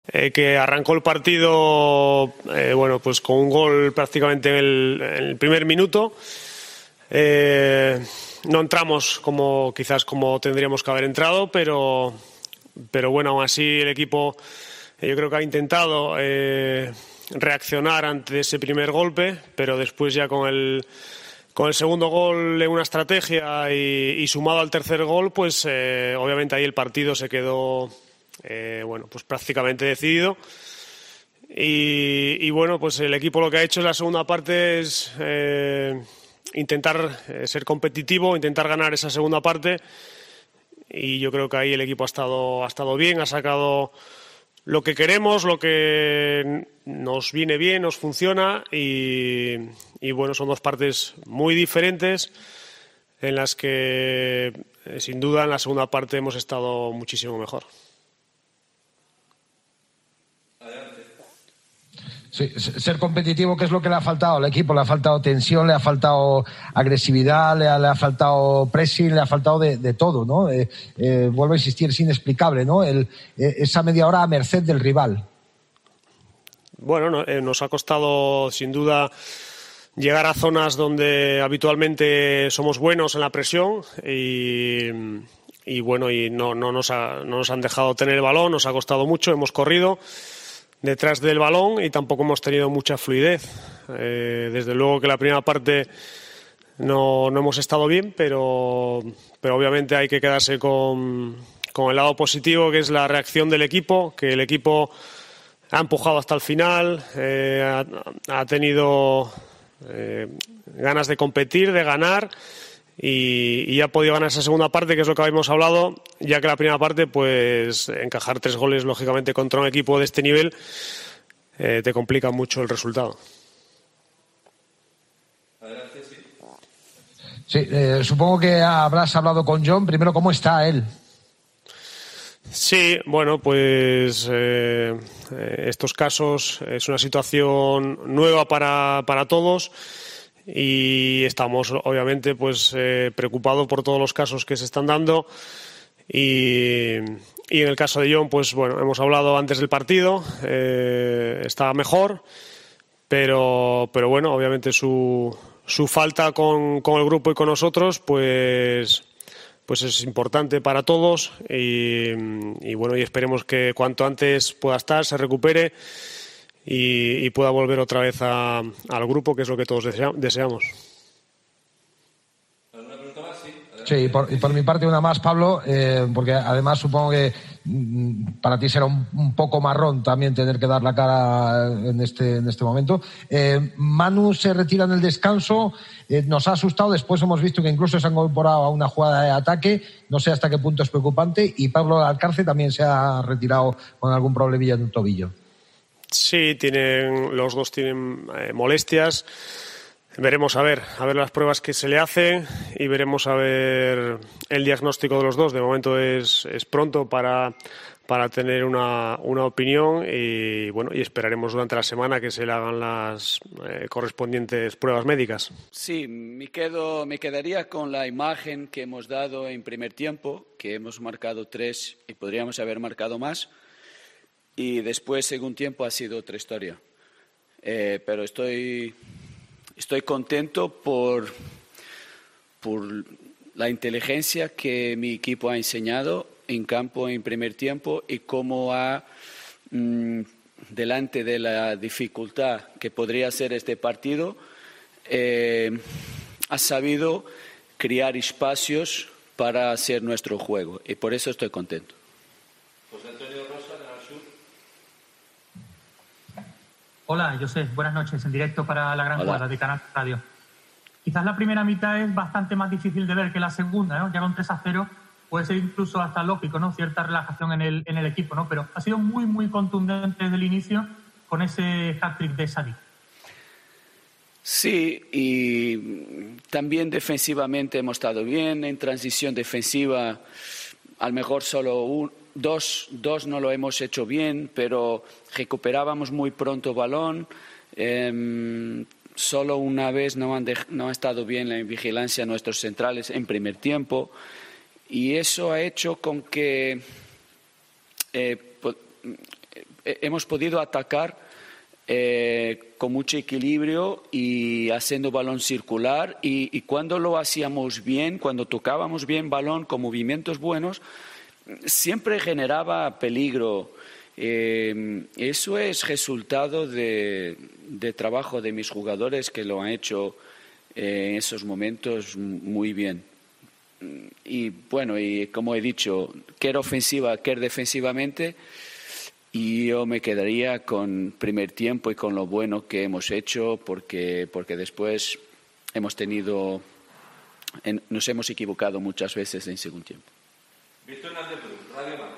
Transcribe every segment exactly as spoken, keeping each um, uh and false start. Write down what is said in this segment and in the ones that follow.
eh, que arrancó el partido eh, bueno, pues con un gol prácticamente en el, en el primer minuto. Eh, no entramos como quizás como tendríamos que haber entrado, pero, pero bueno, aún así el equipo eh, yo creo que ha intentado eh, reaccionar ante ese primer golpe, pero después ya con el Con el segundo gol en una estrategia y, y sumado al tercer gol, pues eh, obviamente ahí el partido se quedó eh, bueno, pues prácticamente decidido. Y, y bueno, pues el equipo lo que ha hecho en la segunda parte es eh, intentar eh, ser competitivo, intentar ganar esa segunda parte. Y yo creo que ahí el equipo ha estado, ha estado bien, ha sacado lo que queremos, lo que nos viene bien, nos funciona y, y bueno, son dos partes muy diferentes en las que eh, sin duda en la segunda parte hemos estado muchísimo mejor. Sí, ser competitivo, ¿qué es lo que le ha faltado al equipo? Le ha faltado tensión, le ha faltado agresividad, le ha, le ha faltado pressing, le ha faltado de, de todo, ¿no? Eh, eh, vuelvo a insistir, es inexplicable, ¿no? El, eh, esa media hora a merced del rival. Bueno, no, eh, nos ha costado sin duda llegar a zonas donde habitualmente somos buenos en la presión y, y bueno, y no, no, nos ha, no nos han dejado tener el balón, nos ha costado mucho, hemos corrido detrás del balón y tampoco hemos tenido mucha fluidez. Eh, desde luego que la primera parte no, no hemos estado bien, pero, pero obviamente hay que quedarse con, con el lado positivo, que es la reacción del equipo, que el equipo ha empujado hasta el final, eh, ha, ha tenido eh, ganas de competir, de ganar y, y ha podido ganar esa segunda parte, que es lo que habíamos hablado, ya que la primera parte, pues encajar tres goles lógicamente contra un equipo de este nivel eh, te complica mucho el resultado. Adelante, sí. Sí, eh, supongo que habrás hablado con John. Primero, ¿cómo está él? Sí, bueno, pues eh, estos casos es una situación nueva para, para todos y estamos obviamente pues eh, preocupados por todos los casos que se están dando y, y en el caso de John, pues bueno, hemos hablado antes del partido, eh, está mejor, pero, pero bueno, obviamente su, su falta con, con el grupo y con nosotros, pues... pues es importante para todos y, y bueno, y esperemos que cuanto antes pueda estar, se recupere y, y pueda volver otra vez a, al grupo, que es lo que todos desea, deseamos. ¿Alguna pregunta más? Sí. Sí, y por, y por mi parte una más, Pablo, eh, porque además supongo que mm, para ti será un, un poco marrón también tener que dar la cara en este, en este momento. Eh, Manu se retira en el descanso, eh, nos ha asustado, después hemos visto que incluso se ha incorporado a una jugada de ataque, no sé hasta qué punto es preocupante, y Pablo Alcárce también se ha retirado con algún problemilla en un tobillo. Sí, tienen, los dos tienen eh, molestias. Veremos a ver, a ver las pruebas que se le hacen y veremos a ver el diagnóstico de los dos. De momento es, es pronto para, para tener una, una opinión y bueno, y esperaremos durante la semana que se le hagan las eh, correspondientes pruebas médicas. Sí, me, quedo, me quedaría con la imagen que hemos dado en primer tiempo, que hemos marcado tres y podríamos haber marcado más. Y después, segundo tiempo, ha sido otra historia. Eh, pero estoy... Estoy contento por, por la inteligencia que mi equipo ha enseñado en campo en primer tiempo y cómo ha, mmm, delante de la dificultad que podría ser este partido, eh, ha sabido crear espacios para hacer nuestro juego y por eso estoy contento. José Antonio Rosa, Canal Sur. Hola, José, buenas noches, en directo para La Gran Hola. Jugada de Canal Radio. Quizás la primera mitad es bastante más difícil de ver que la segunda, ¿no? Ya con tres a cero puede ser incluso hasta lógico, ¿no? Cierta relajación en el, en el equipo, ¿no? Pero ha sido muy, muy contundente desde el inicio con ese hat-trick de Sadik. Sí, y también defensivamente hemos estado bien, en transición defensiva a lo mejor solo un, dos, dos no lo hemos hecho bien, pero recuperábamos muy pronto balón, eh, solo una vez no han, de, no ha estado bien la vigilancia nuestros centrales en primer tiempo y eso ha hecho con que eh, eh, hemos podido atacar eh, con mucho equilibrio y haciendo balón circular, y, y cuando lo hacíamos bien, cuando tocábamos bien balón con movimientos buenos, siempre generaba peligro. Eh, eso es resultado de, de trabajo de mis jugadores, que lo han hecho eh, en esos momentos muy bien. Y bueno, y como he dicho, quer ofensiva, quer defensivamente, y yo me quedaría con primer tiempo y con lo bueno que hemos hecho, porque, porque después hemos tenido, en, nos hemos equivocado muchas veces en segundo tiempo. Víctor Hernández, Radio Marca.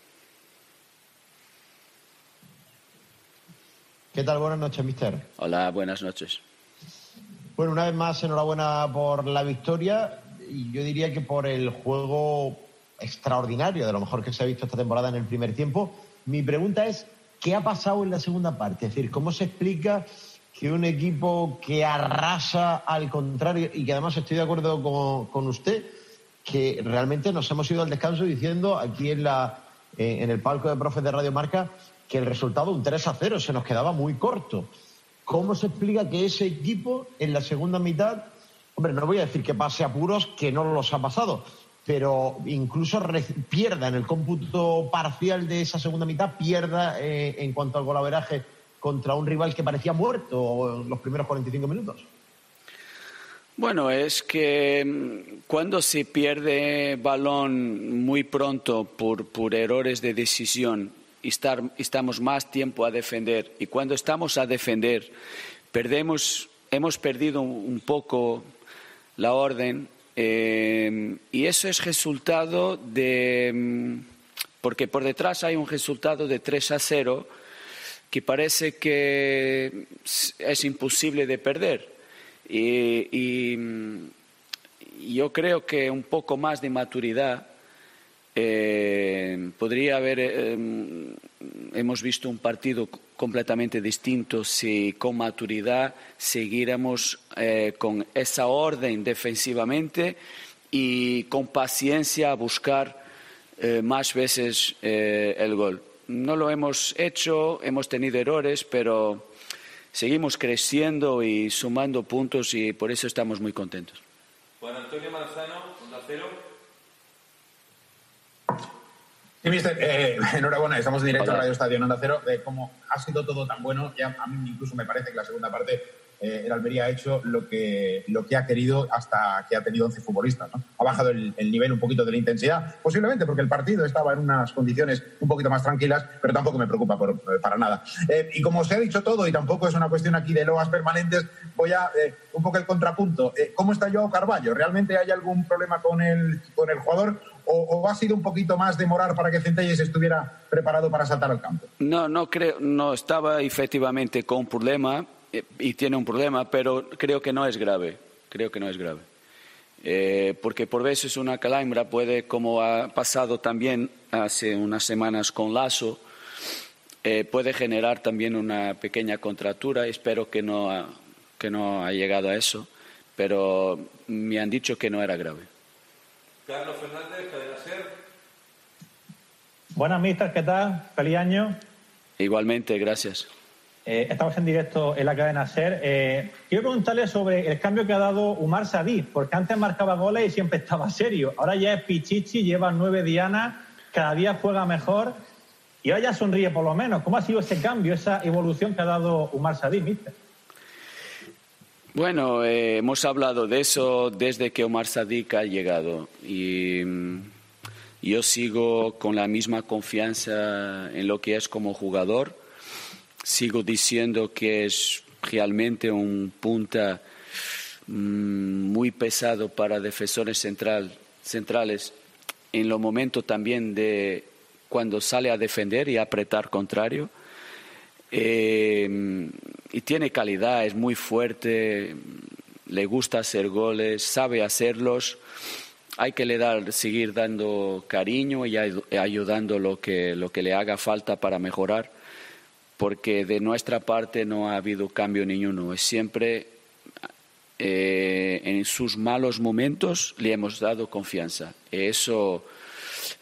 ¿Qué tal? Buenas noches, mister. Hola, buenas noches. Bueno, una vez más, enhorabuena por la victoria, y yo diría que por el juego extraordinario, de lo mejor que se ha visto esta temporada en el primer tiempo. Mi pregunta es, ¿qué ha pasado en la segunda parte? Es decir, ¿cómo se explica que un equipo que arrasa al contrario, y que además estoy de acuerdo con, con usted, que realmente nos hemos ido al descanso diciendo aquí en, la, eh, en el palco de profes de Radio Marca que el resultado, un tres a cero, se nos quedaba muy corto? ¿Cómo se explica que ese equipo en la segunda mitad, hombre, no voy a decir que pase apuros, que no los ha pasado, pero incluso pierda en el cómputo parcial de esa segunda mitad, pierda eh, en cuanto al golaveraje contra un rival que parecía muerto en los primeros cuarenta y cinco minutos? Bueno, es que cuando se pierde balón muy pronto por, por errores de decisión, y estar, estamos más tiempo a defender, y cuando estamos a defender perdemos, hemos perdido un, un poco la orden, eh, y eso es resultado de, porque por detrás hay un resultado de tres a cero que parece que es imposible de perder, y, y, y yo creo que un poco más de maturidad Eh, podría haber, eh, hemos visto un partido completamente distinto si con maturidad siguiéramos eh, con esa orden defensivamente y con paciencia a buscar eh, más veces eh, el gol. No lo hemos hecho, hemos tenido errores, pero seguimos creciendo y sumando puntos, y por eso estamos muy contentos. Juan Antonio Manzano, Onda Cero. Sí, mister, eh, enhorabuena, estamos en directo Hola. a Radio Estadio Onda Cero. Eh, como ha sido todo tan bueno, ya a mí incluso me parece que la segunda parte eh, el Almería ha hecho lo que, lo que ha querido hasta que ha tenido once futbolistas, ¿no? Ha bajado el, el nivel un poquito de la intensidad, posiblemente porque el partido estaba en unas condiciones un poquito más tranquilas, pero tampoco me preocupa por, para nada. Eh, y como se ha dicho todo, y tampoco es una cuestión aquí de loas permanentes, voy a eh, un poco el contrapunto. Eh, ¿Cómo está Joao Carvalho? ¿Realmente hay algún problema con el, con el jugador? ¿O, ¿O ha sido un poquito más demorar para que Centelles estuviera preparado para saltar al campo? No, no creo, no estaba efectivamente con un problema, eh, y tiene un problema, pero creo que no es grave. Creo que no es grave. Eh, porque por veces una calambra puede, como ha pasado también hace unas semanas con Lasso, eh, puede generar también una pequeña contractura. Espero que no, ha, que no ha llegado a eso, pero me han dicho que no era grave. Carlos Fernández, Cadena Ser. Buenas, mister, ¿qué tal? Feliz año. Igualmente, gracias. Eh, estamos en directo en la cadena SER. Eh, quiero preguntarle sobre el cambio que ha dado Umar Sadik, porque antes marcaba goles y siempre estaba serio. Ahora ya es pichichi, lleva nueve dianas, cada día juega mejor y ahora ya sonríe por lo menos. ¿Cómo ha sido ese cambio, esa evolución que ha dado Umar Sadik, mister? Bueno, eh, hemos hablado de eso desde que Umar Sadik ha llegado, y mm, yo sigo con la misma confianza en lo que es como jugador. Sigo diciendo que es realmente un punta mmm, muy pesado para defensores central, centrales, en los momentos también de cuando sale a defender y a apretar contrario. Eh, y tiene calidad, es muy fuerte, le gusta hacer goles, sabe hacerlos. Hay que le dar, seguir dando cariño y ayudando lo que, lo que le haga falta para mejorar, porque de nuestra parte no ha habido cambio ninguno. Es siempre eh, en sus malos momentos le hemos dado confianza. Eso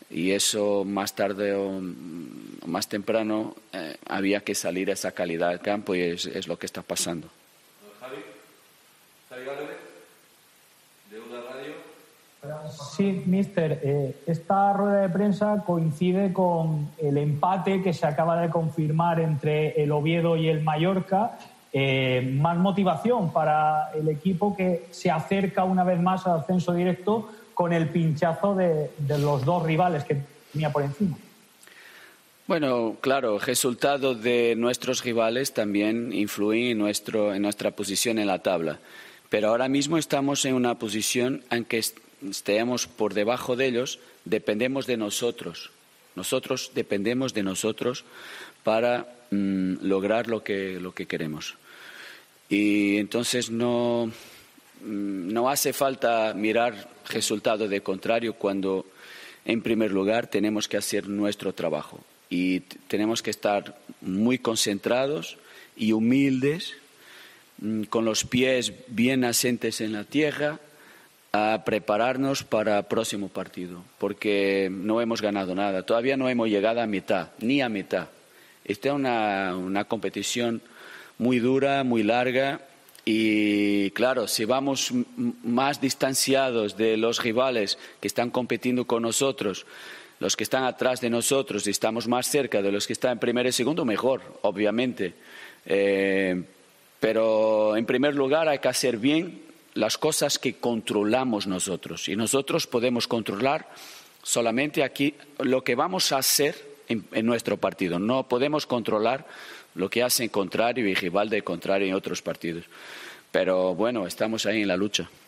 Y eso más tarde o más temprano eh, había que salir a esa calidad del campo y es, es lo que está pasando. Javi, Javi Gálvez, de Uda Radio. Sí, mister, eh, esta rueda de prensa coincide con el empate que se acaba de confirmar entre el Oviedo y el Mallorca. Eh, más motivación para el equipo que se acerca una vez más al ascenso directo con el pinchazo de, de los dos rivales que tenía por encima. Bueno, claro, el resultado de nuestros rivales también influye en, nuestro, en nuestra posición en la tabla. Pero ahora mismo estamos en una posición en que estemos por debajo de ellos, dependemos de nosotros. Nosotros dependemos de nosotros para mm, lograr lo que, lo que queremos. Y entonces no, mm, no hace falta mirar resultado de contrario cuando, en primer lugar, tenemos que hacer nuestro trabajo. Y t- tenemos que estar muy concentrados y humildes, mm, con los pies bien asentes en la tierra, a prepararnos para el próximo partido, porque no hemos ganado nada. Todavía no hemos llegado a mitad, ni a mitad. Esta es una, una competición muy dura, muy larga y, claro, si vamos m- más distanciados de los rivales que están compitiendo con nosotros, los que están atrás de nosotros y estamos más cerca de los que están en primero y segundo, mejor, obviamente. Eh, pero, en primer lugar, hay que hacer bien las cosas que controlamos nosotros. Y nosotros podemos controlar solamente aquí lo que vamos a hacer en, en nuestro partido. No podemos controlar lo que hace el contrario y rival de contrario en otros partidos. Pero bueno, estamos ahí en la lucha.